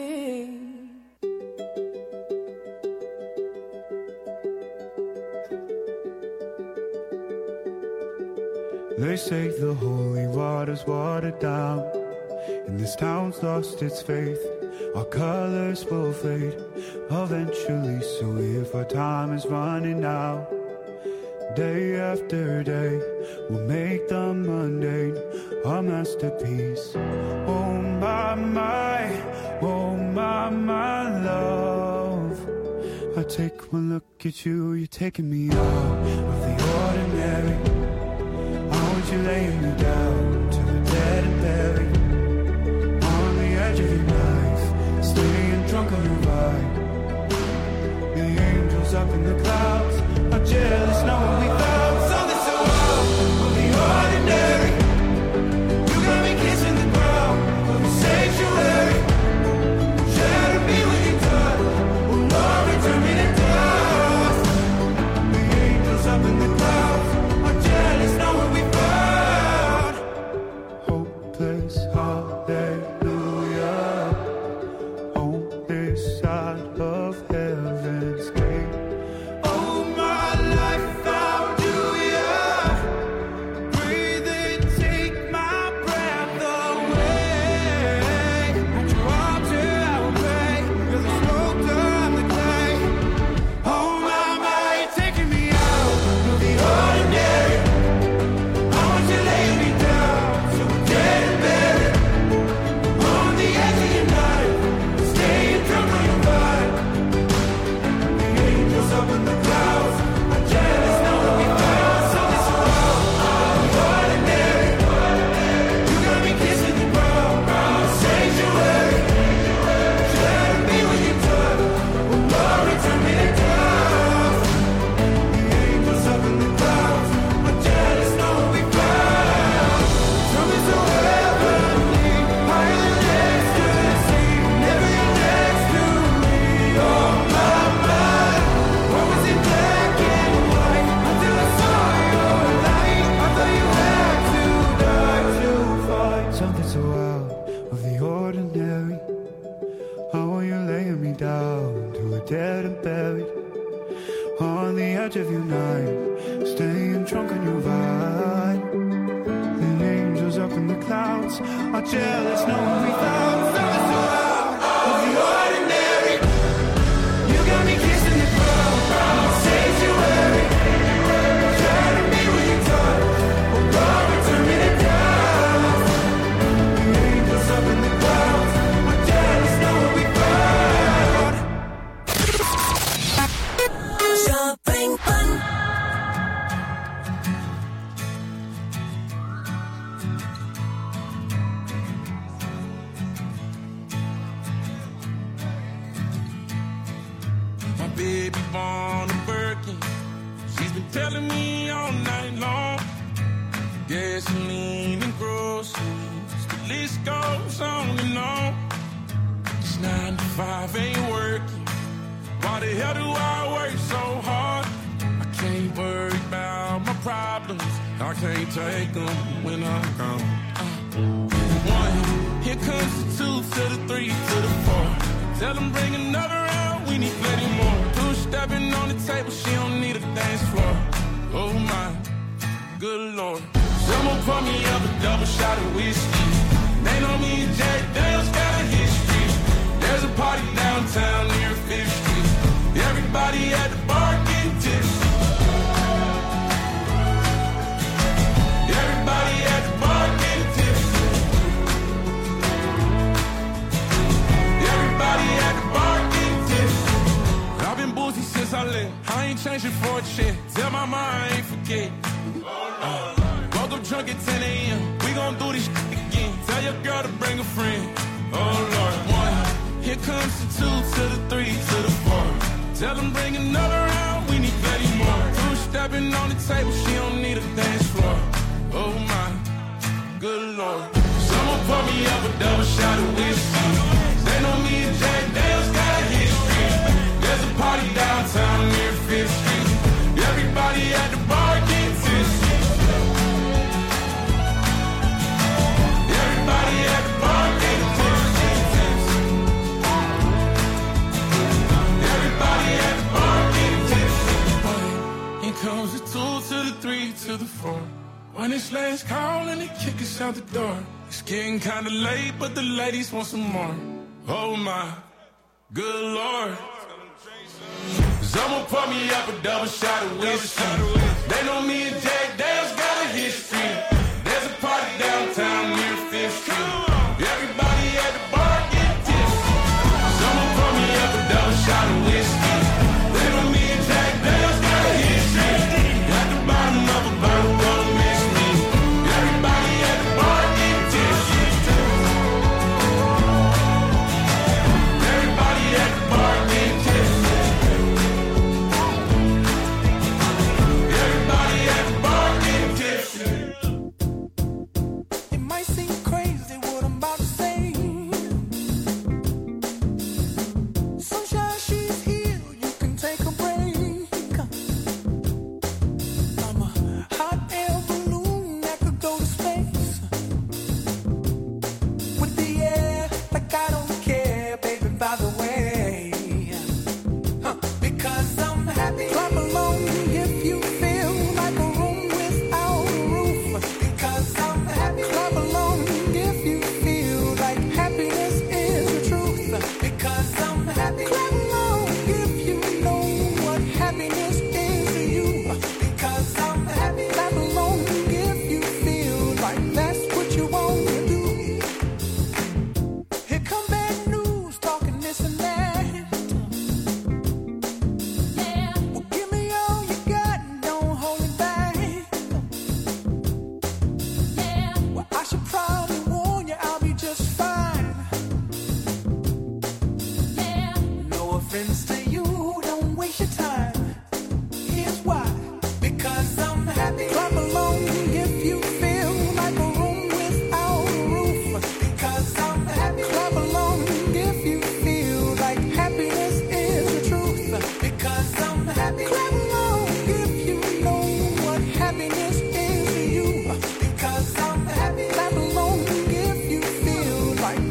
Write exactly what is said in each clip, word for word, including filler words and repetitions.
They say the holy water's watered down, and this town's lost its faith. Our colors will fade eventually, so if our time is running out, day after day, we'll make the mundane our masterpiece. Oh my, my, oh my, my love, I take one look at you, you're taking me out of the ordinary. You laying me down to the dead and buried on the edge of your knife, staying drunk on your ride. The angels up in the clouds are jealous knowing we found something so out of the ordinary. You got me kissing the ground of the sanctuary. Shatter me with your touch, oh Lord, return me to dust. The angels up in the clouds are jealous knowing we found before. When it's last call and they kick us out the door. It's getting kinda late, but the ladies want some more. Oh my, good Lord. Someone pour me up a double shot of whiskey. They know me and Jack Dale's got a history. There's a party downtown near Fifth Street. Everybody at the bar get tipsy. Someone pour me up a double shot of whiskey. They know me and Jack Dale's got a history. At the bottom of a bottle, don't miss me. Everybody at the bar get tipsy. Everybody at the bar get tipsy.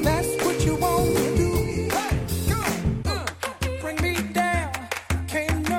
Bring me down, can't no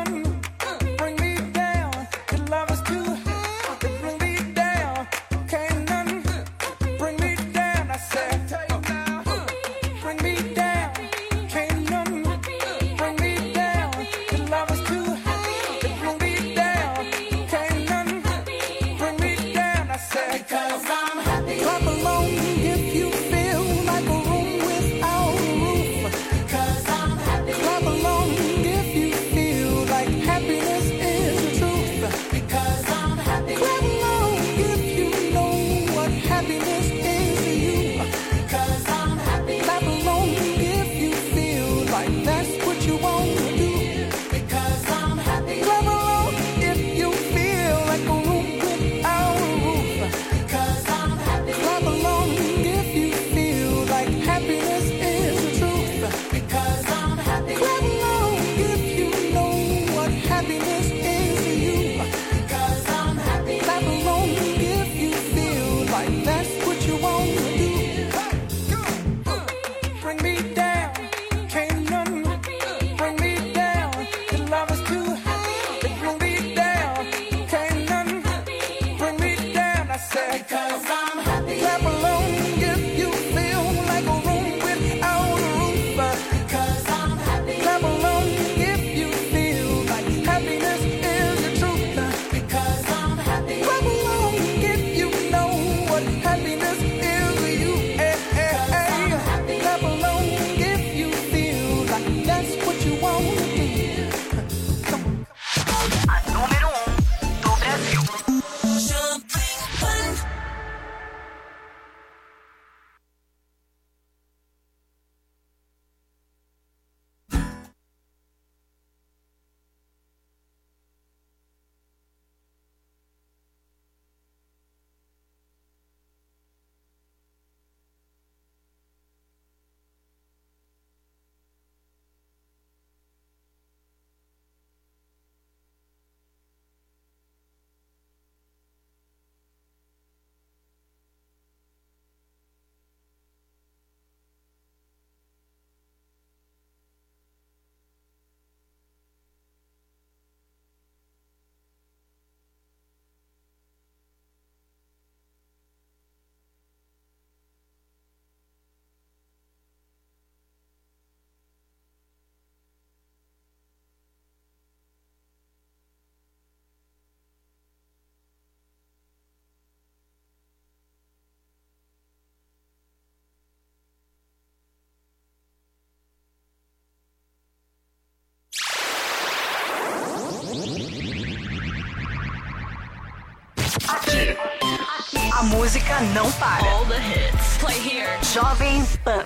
A música não para. All the hits. Play here. Jovem Pan.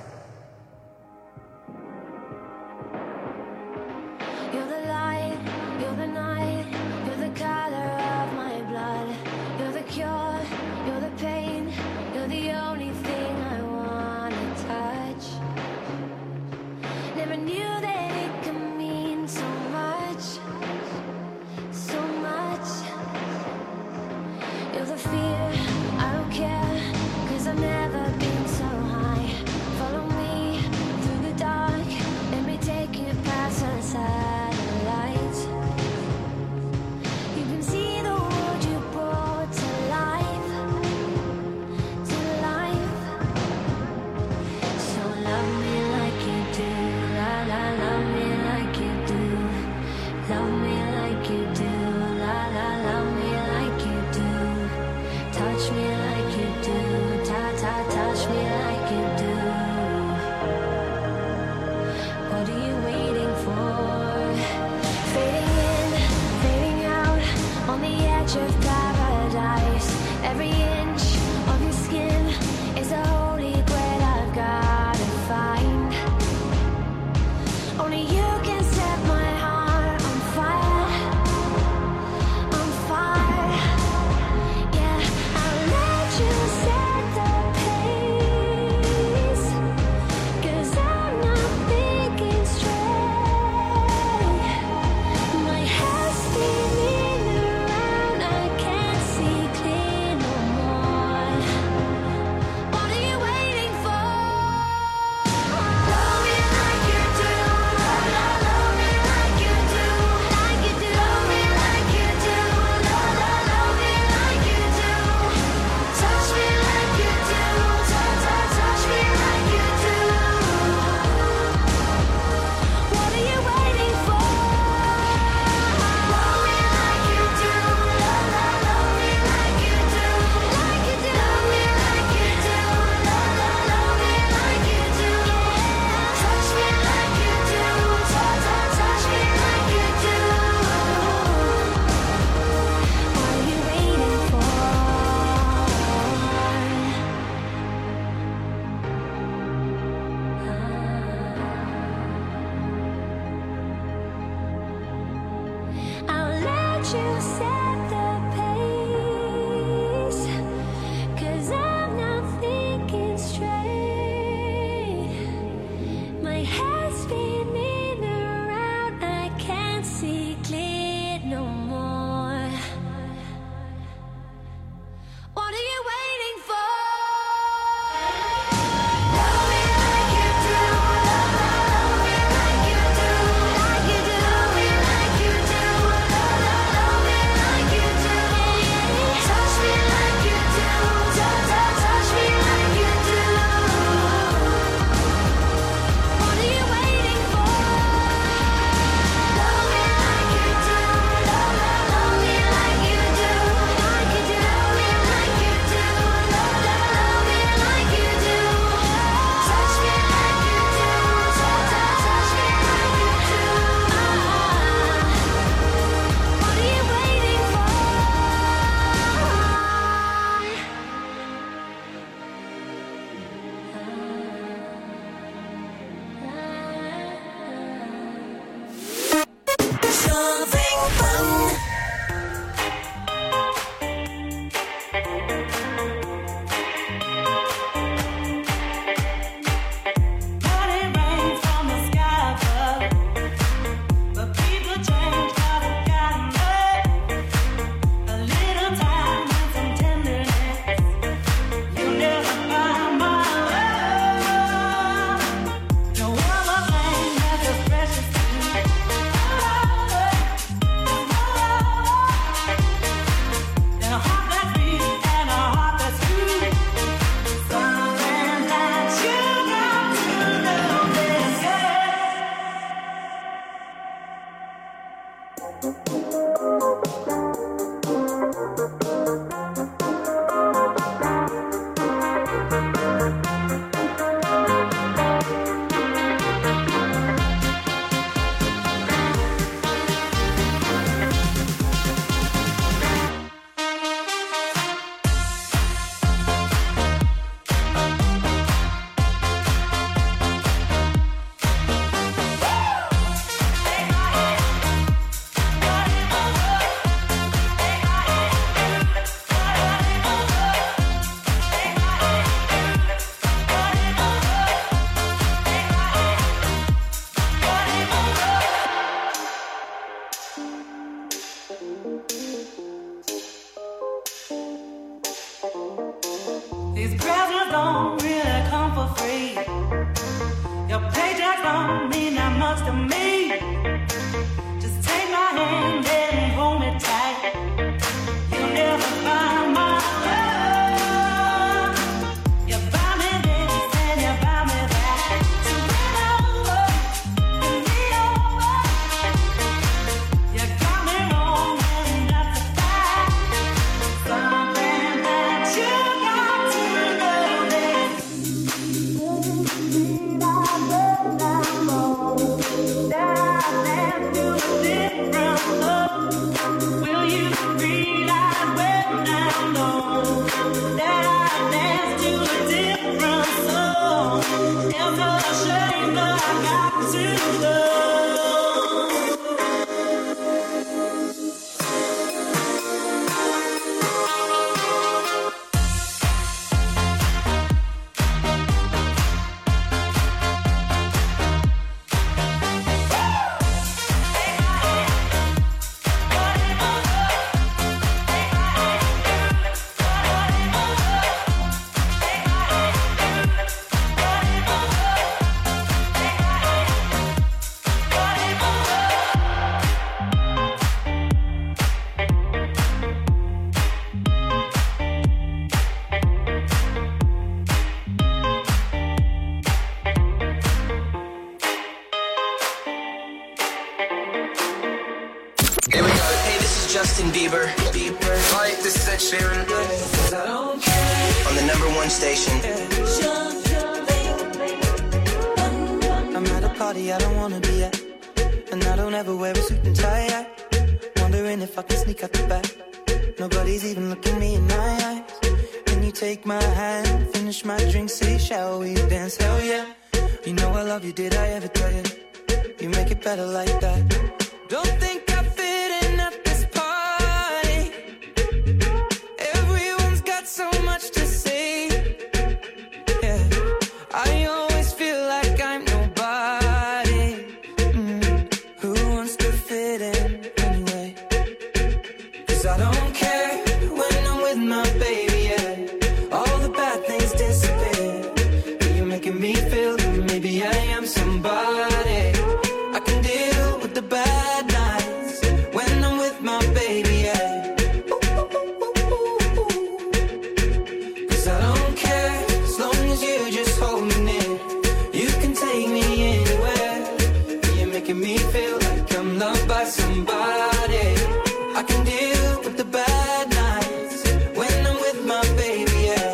You're the light, you're the night, you're the color of my blood. You're the cure, you're the pain, you're the only thing I wanna touch. Never knew that it could mean so much, so much. You're the fear, I don't care, 'cause I've never been so high. till love. Justin Bieber. Bieber. Hi, this is Ed Sheeran. On the number one station. I'm at a party I don't wanna be at, and I don't ever wear a suit and tie yet. Wondering if I can sneak out the back. Nobody's even looking me in my eyes. Can you take my hand, finish my drink, say shall we dance? Hell yeah. You know I love you, did I ever tell you? You make it better like that. Don't think I fit in at this party. Everyone's got so much to say. Yeah, I always feel like I'm nobody. Mm. Who wants to fit in anyway? Cause I don't care when I'm with my baby, yeah. All the bad things disappear. You're making me feel that maybe I am somebody. I can deal with the bad nights when I'm with my baby, yeah. Cause I don't care as long as you just hold me near. You can take me anywhere. You're making me feel like I'm loved by somebody. I can deal with the bad nights when I'm with my baby, yeah.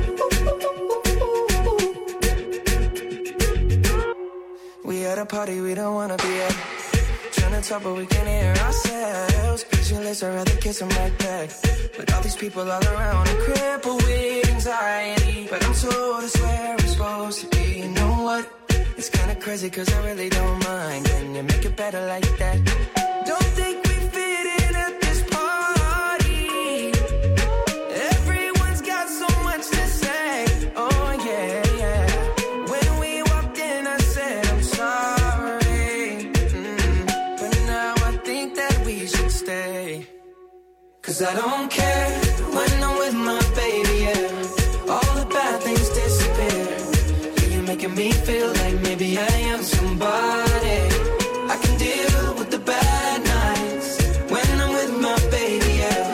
We at a party we don't wanna be at. Trying to talk but we can't hear ourselves. Pictureless, I'd rather kiss them right back. But all these people all around, I'm crippled with anxiety. But I'm told it's where I'm supposed to be. You know what? It's kinda crazy cause I really don't mind. Can you make it better like that? Don't think we fit in at this party. Everyone's got so much to say. Oh yeah, yeah. When we walked in I said I'm sorry. Mm. But now I think that we should stay. Cause I don't care when I'm with my baby, yeah. All the bad things disappear. You're making me feel like maybe I am somebody. I can deal with the bad nights when I'm with my baby, yeah.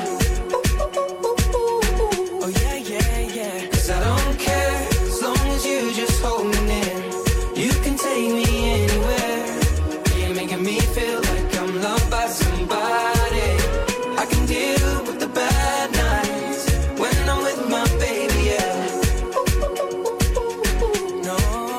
Oh yeah, yeah, yeah. Cause I don't care as long as you just hold me near. You can take me anywhere. You're making me feel like I'm loved by somebody. I can deal with the bad nights when I'm with my baby, yeah. No,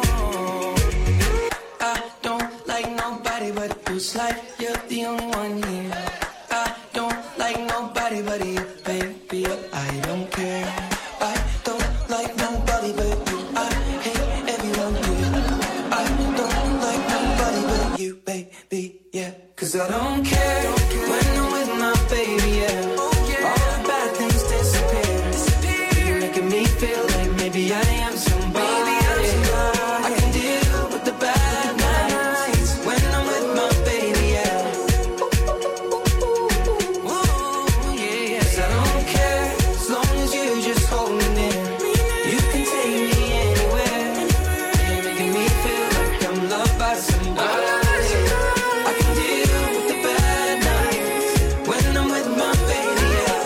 I don't like nobody but you. It's like you're the only one here. I don't like nobody but you, baby. I don't care. I don't like nobody but you. I hate everyone here. I don't like nobody but you, baby, yeah. Cause I don't care when I'm with my baby, yeah. All the bad things disappear. You're making me feel like maybe I am somebody. I can deal with the bad nights when I'm with my baby, yeah. Ooh, yeah, yeah. Cause I don't care as long as you just hold me near. You can take me anywhere. You're making me feel like I'm loved by somebody. I can deal with the bad nights when I'm with my baby, yeah.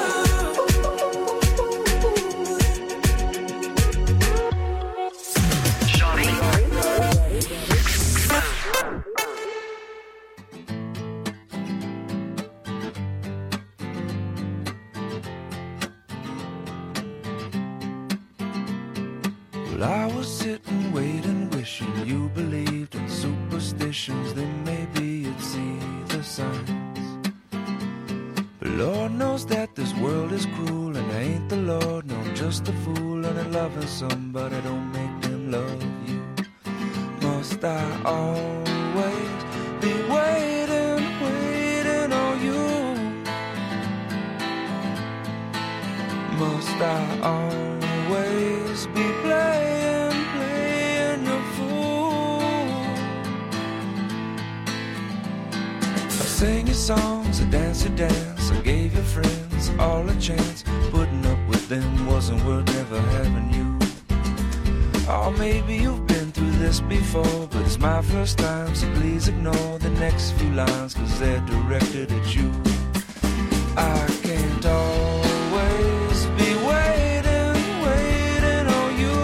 Well, I was sitting, waiting, wishing you believed in superstitions. Then maybe you'd see the signs. But Lord knows that this world is cruel, and I ain't the Lord, no, I'm just a fool. And loving somebody don't make them love you. Must I always be waiting, waiting on you? Must I always be playing, playing your fool? I sang your songs, I danced your dance, I gave your friends all a chance. Putting up with them wasn't worth never having you. Oh, maybe you've been through this before, but it's my first time, so please ignore the next few lines, cause they're directed at you. I can't always be waiting, waiting on you.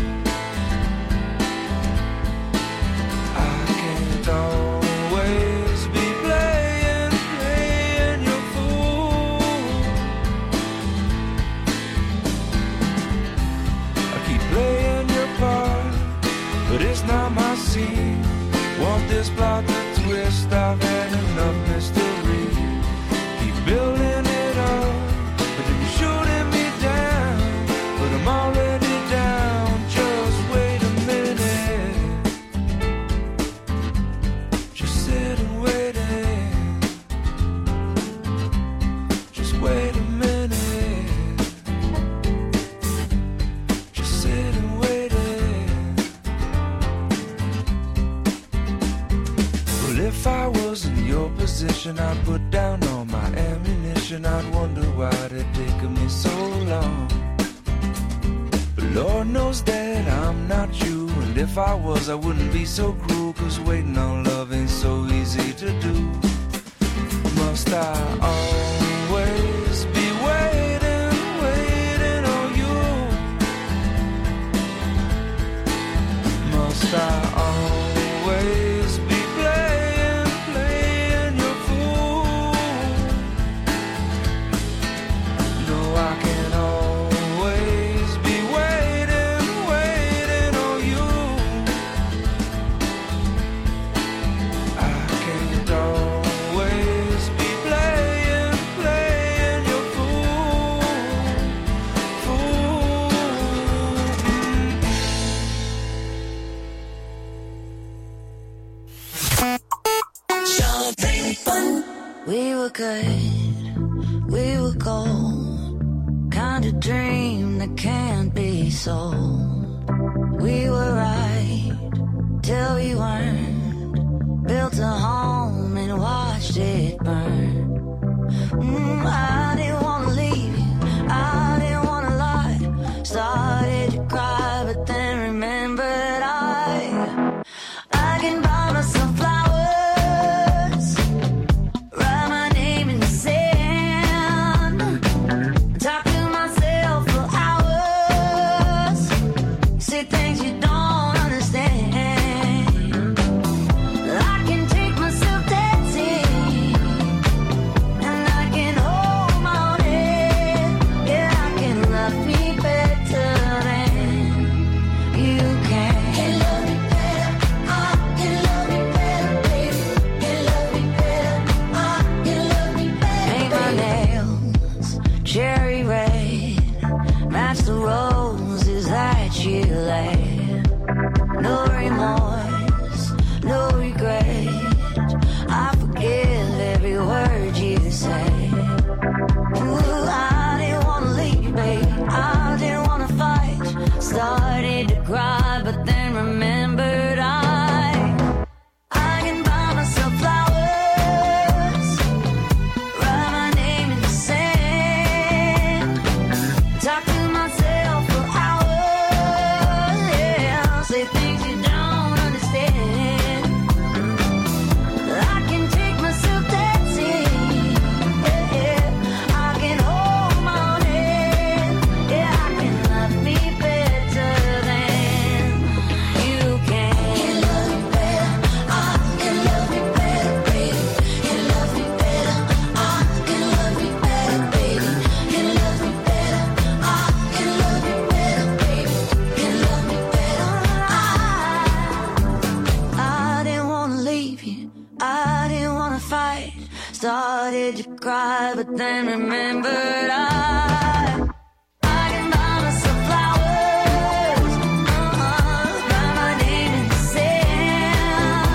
I can't always be playing, playing your fool. I keep playing your part, but it's not my scene. Want this plot to twist, I've had enough mystery. Keep building it up, but then you're shooting me down. But I'm already down, just wait a minute. Just sit and wait it. Just wait a minute. Just sit and wait it. Well, if I was in your position, I'd put down all my ammunition. I'd wonder why it taken me so long. But Lord knows that I'm not you, and if I was, I wouldn't be so cruel, cause waiting on love ain't so easy to do. Must I always be waiting, waiting on you? Must I always be playing, playing your fool? No, I can always be waiting, waiting on you. I can't always be playing, playing your fool, fool. We were good, we were gold, kind of dream that can't be sold. We were right till we weren't, built a home and watched it burn. Mm, I didn't wanna leave you, I didn't wanna lie. Started to cry, but then remembered I I can buy myself flowers, write my name in the sand, talk to myself for hours, say things you don't understand. I can take myself dancing, and I can hold my own head. Yeah, I can love me better than you can. Can love me better, I can love me better, baby. Can love me better, I can love me better. Paint my nails cherry red, match the roses that you laid. No remorse, no regret. I forgive every word you say. Ooh, I didn't wanna leave, babe. I didn't wanna fight. Started to cry, but then remembered I I can buy myself flowers, write my name in the sand, talk to myself for hours. Yeah, say things you don't understand. I can take myself dancing. Yeah, yeah. I can hold my own head. Yeah, I can love me better than you can. Can love me better, I can love me better, baby. Can love me better, I can love me better, baby. Can love me better, I can love me better, baby. Can love me better, I I didn't wanna leave you, I didn't wanna fight. Started to cry, but then remembered I I can buy myself flowers, uh-uh, write my name in the sand,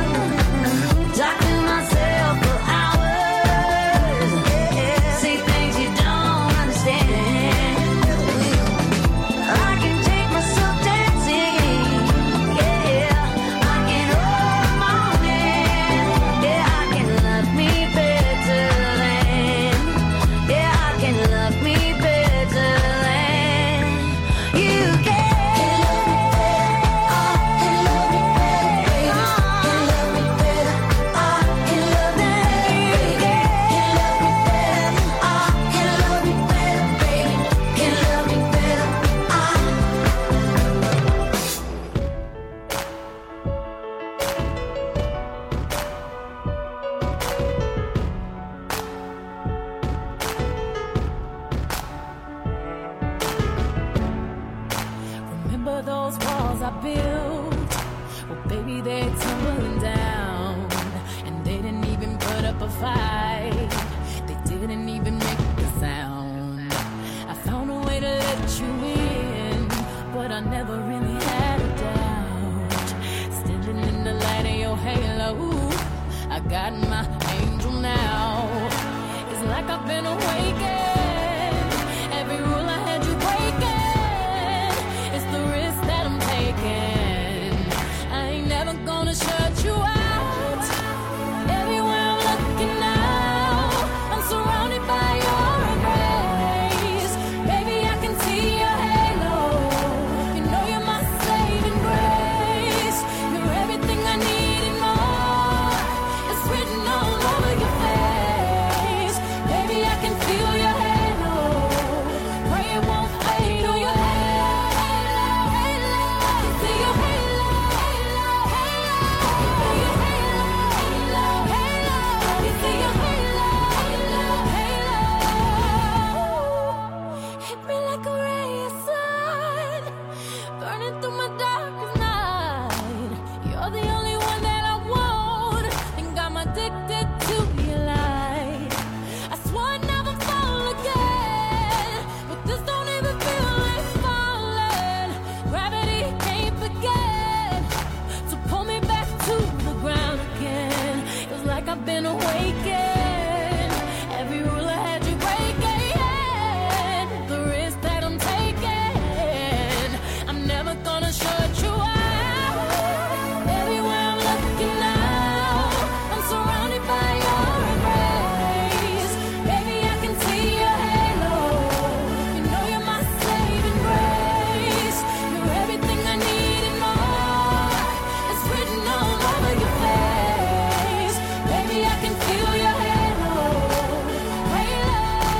I got my angel now. It's like I've been awakened. Every rule I had you breaking. It's the risk that I'm taking. I ain't never gonna shut you out. Everywhere I'm looking now, I'm surrounded by your embrace. Baby, I can see your halo. You know you're my saving grace. You're everything I need and more. It's written all over your face. Baby, I can feel your halo. Pray it won't fade. Oh, your halo, halo, halo. You see your halo, halo, halo. You see your halo, halo, halo. You see your halo, halo, halo. Hit me like a ray of sun, burning through my darkest night. You're the only one that I want, and I'm addicted to your light. I swore I'd never fall again, but this don't even feel like falling. Gravity can't begin to pull me back to the ground again. It's like I've been awakened. Every rule I had you breaking. The risk that I'm taking, I'm never gonna shut you out. Everywhere I'm looking now, I'm surrounded by your embrace. Baby, I can see your halo. You know you're my saving grace. You're everything I need and more. It's written all over your face. Baby, I can feel your halo. Halo.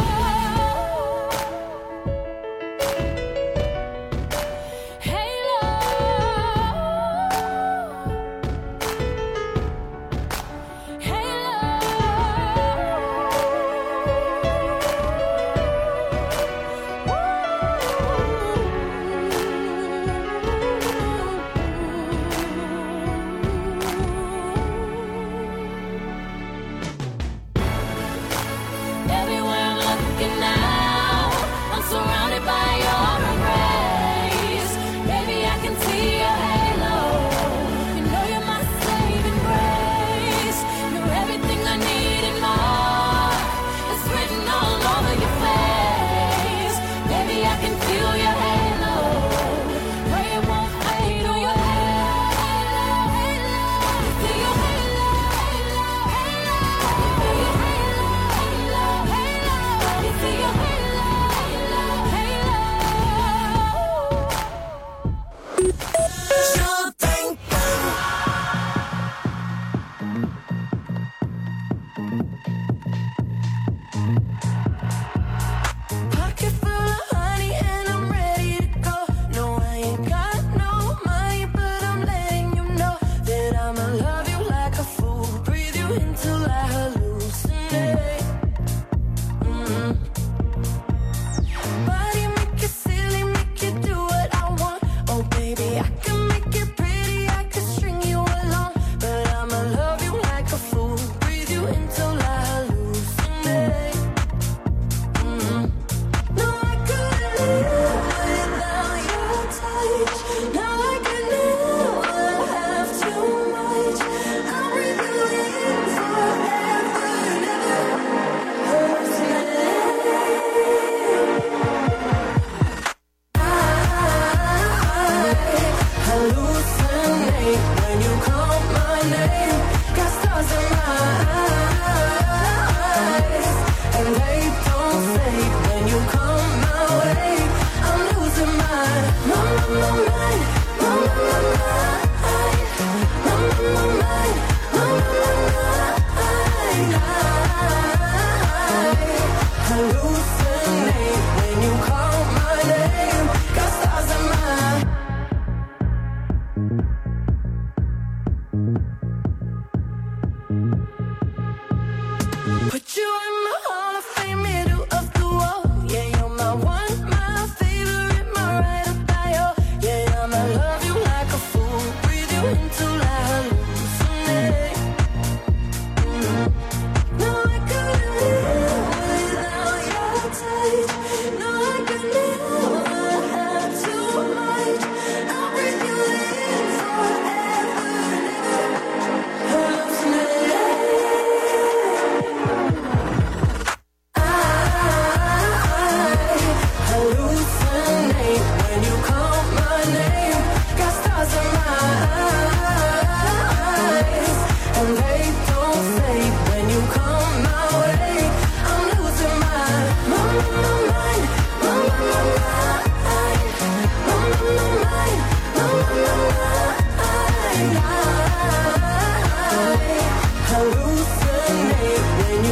Everywhere I'm looking now, I'm surrounded by your embrace. Baby, I can see your halo. You know you're my saving grace. You're everything I need and more. It's written all over your face. Baby, I can feel your halo. Pray it won't fade. Oh, your halo, halo. You see your halo, halo, halo. You see your halo, halo, halo. You see your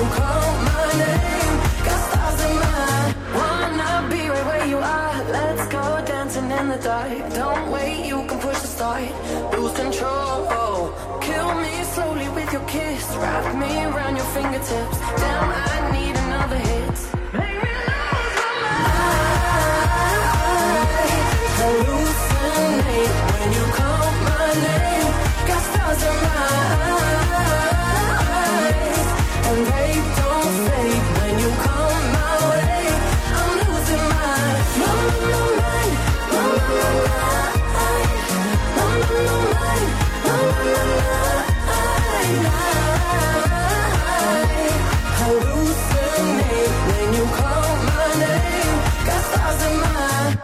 call my name. Got stars in my eye. Wanna be right where you are. Let's go dancing in the dark. Don't wait, you can push the start. Lose control. Kill me slowly with your kiss. Wrap me around your fingertips. Damn, I need another hit. Make me lose my mind. I hallucinate when you call my name. Got stars in my eyes, and they don't fade when you come my way. I'm losing my, my, my mind, my, my, my, my, my, my mind, my, my, my, I hallucinate when you call my name. Got stars in my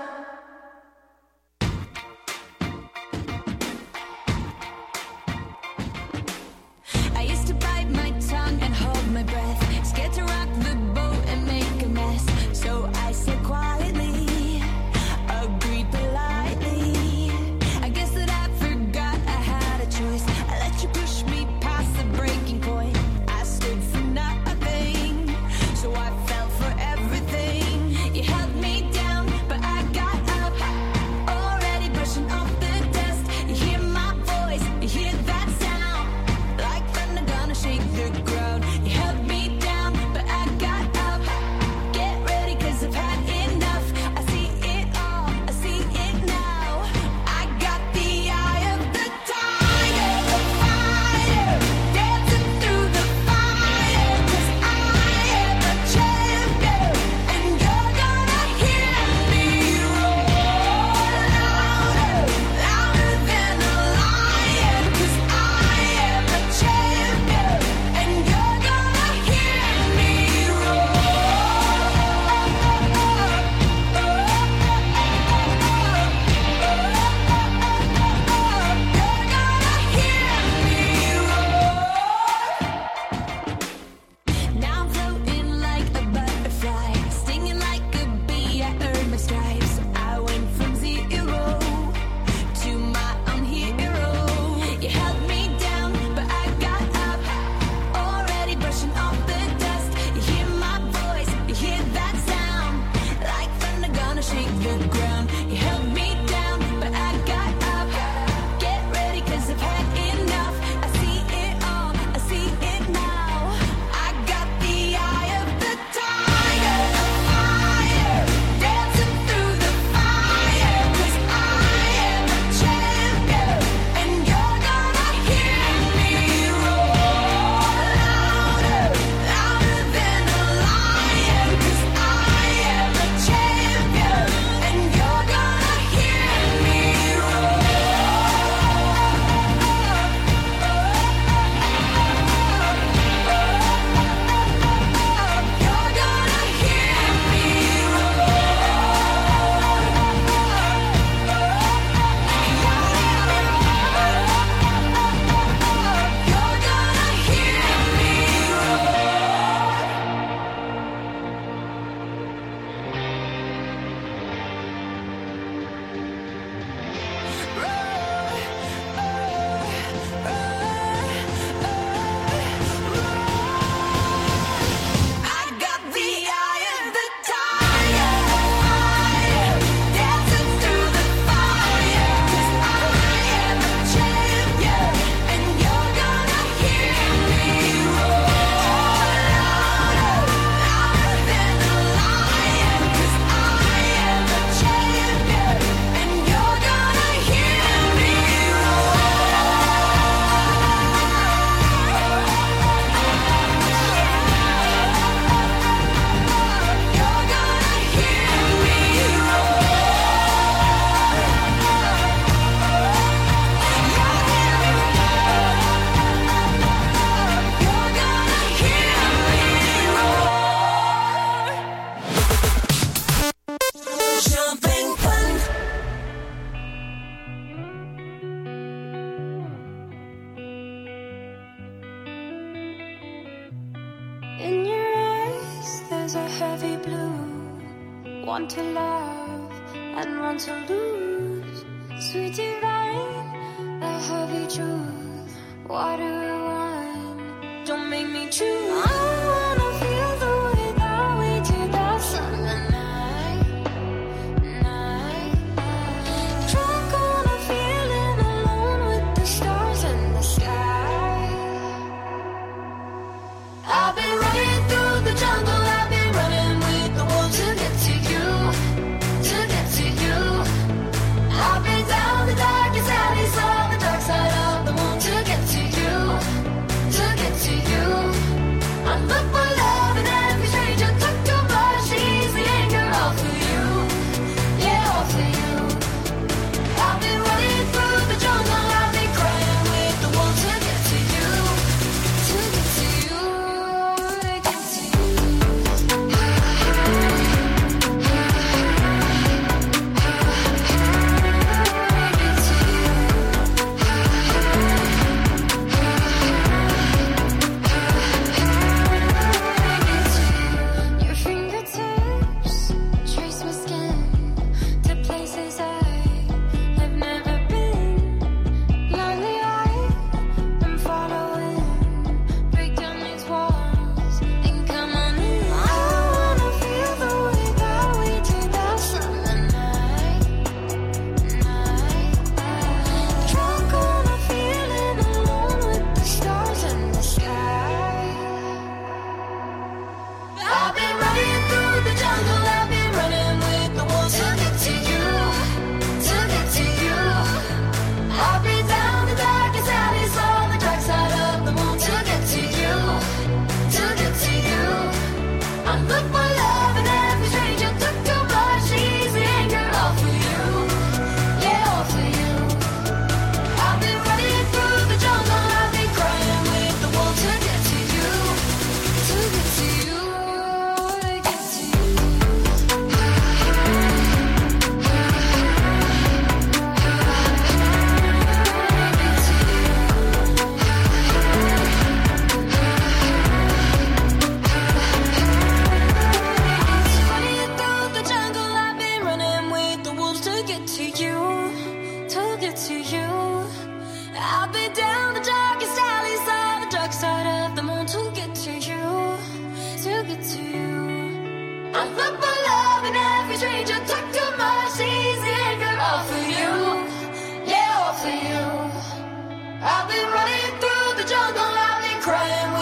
heavy blue, one to love and one to lose. Sweet divine, the heavy truth, water and wine. Don't make me choose. I wanna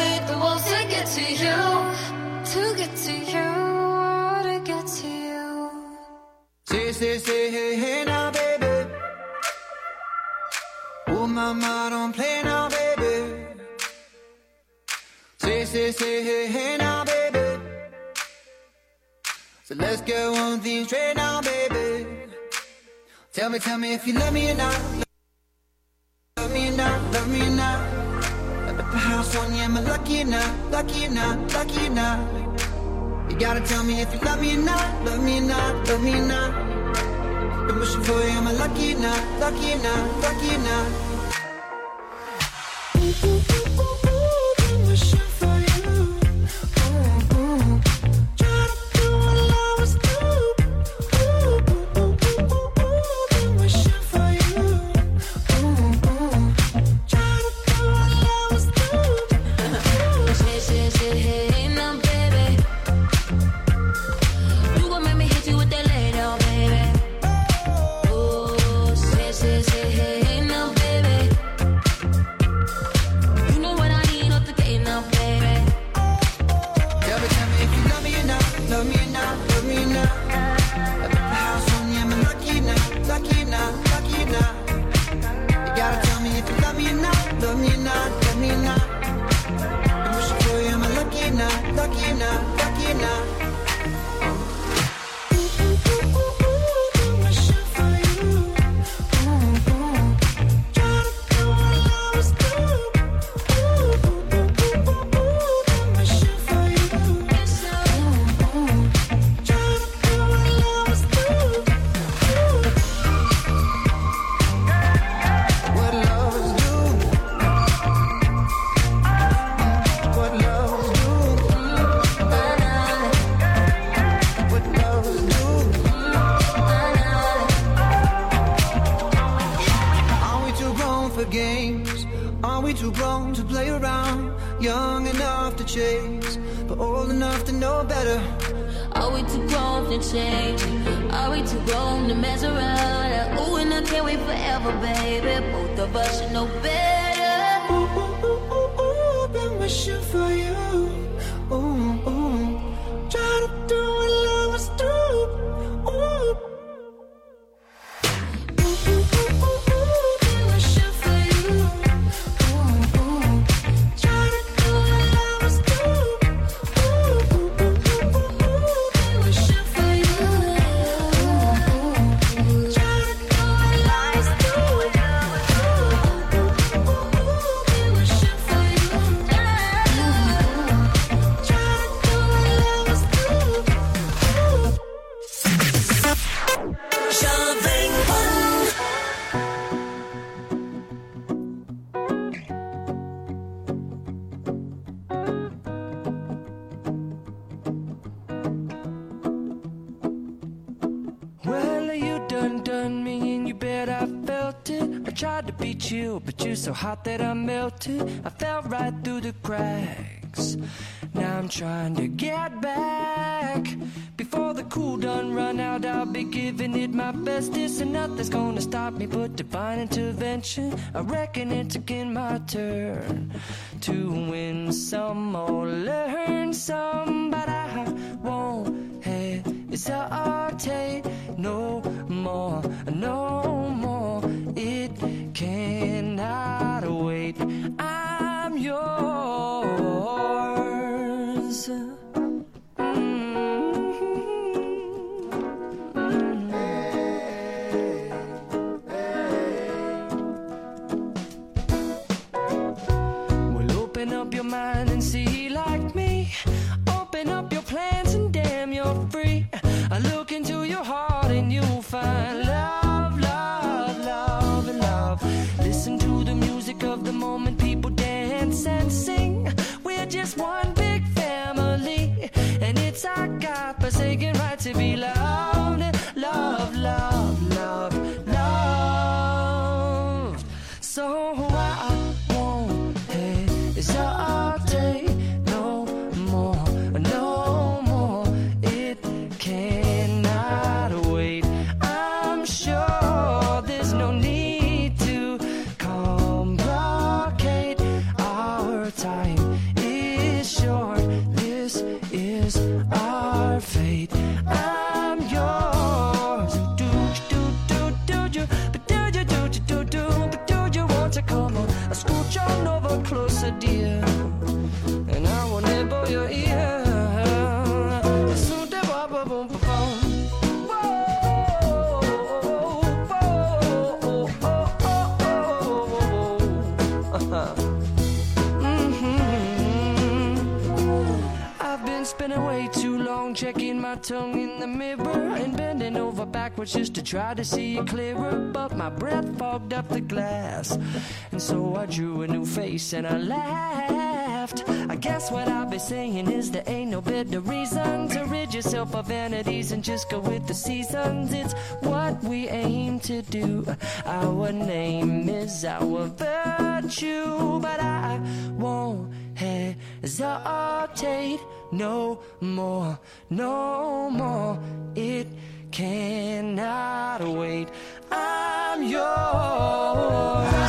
with the wolves to get to you, to get to you, to get to you. Say, say, say, hey, hey now, baby. Oh, mama, don't play now, baby. Say, say, say, hey, hey now, baby. So let's get one thing straight now, baby. Tell me, tell me if you love me or not. Love me or not, love me or not. I bet the house on you, am I lucky or not? Lucky or not, lucky or not? You gotta tell me if you love me or not. Love me or not, love me or not. Been wishing for you, am I lucky or not? Lucky or not, lucky or not? Ooh, ooh, ooh, ooh, ooh, been wishing for you. Ooh, ooh. Try to do what I was do. Ooh, ooh, ooh, ooh, ooh, ooh, been wishing for you. Ooh, ooh. Try to do what I was do. Shit, shit, shit, hey now, baby. You gon' make me hit you with that lay down, baby. Oh, shit, shit, shit, hey now, baby. You know what I need, not the gate now, baby. Tell me, tell me if you love me or not. Love me or not, love me or not. I bet the house on you, am I lucky or not? Lucky or not, lucky or not? You gotta tell me if you love me or not. Love me or not, love me or not. Been wishing for you, am I lucky or not? Lucky or not, lucky or not? Ooh, ooh, ooh, ooh, ooh, been wishing for you. Ooh, ooh. Try to do what I was do. Ooh, ooh, ooh, ooh, ooh, ooh, been wishing for you. Ooh, ooh. Try to do what I was do. Ooh. What lovers do. What lovers do. What lovers do. Are we too grown for games? Are we too grown to play around? Young enough to chase, but old enough to know better. Are we too grown to change? Are we too grown to mess around? Ooh, and I can't wait forever, baby. Both of us should know better. Ooh, ooh, ooh, ooh, ooh, been wishing for you. Ooh, ooh. Try to do what lovers do. Ooh. Ooh, ooh, ooh, ooh, ooh, been wishing for you. Ooh, ooh. Try to do what lovers do. Ooh, ooh, ooh, ooh, ooh, ooh, been wishing for you. Ooh, ooh. Try to do what lovers do. Ooh, ooh, ooh, ooh, ooh, been wishing for you. Ooh, ooh. Try to do what lovers do. Ooh. Shoving one. Well, you done done me and you bet I felt it. I tried to beat you, but you're so hot that I melted. I fell right through the cracks. Now I'm trying to get back. Before the cool done run out, I'll be giving it my bestest. And nothing's gonna stop me but divine intervention. I reckon it's again my turn to win some or learn some. But I won't hesitate no more, no more. It cannot wait. I'm yours. Well, open up your mind and see like me. Open up your plans and damn, you're free. I look into your heart and you'll find love, love, love, and love. Listen to the music of the moment, people dance and sing. We're just one big family, and it's our God-forsaken right to be loved. Love, love, love, love. So I won't hesitate no more, no more. It cannot wait. I'm sure there's no need to complicate our time. It Spending way too long checking my tongue in the mirror and bending over backwards just to try to see it clearer. But my breath fogged up the glass, and so I drew a new face and I laughed. I guess what I'll be saying is there ain't no better reason to rid yourself of vanities and just go with the seasons. It's what we aim to do. Our name is our virtue, but I won't hesitate no more, no more. It cannot wait. I'm yours.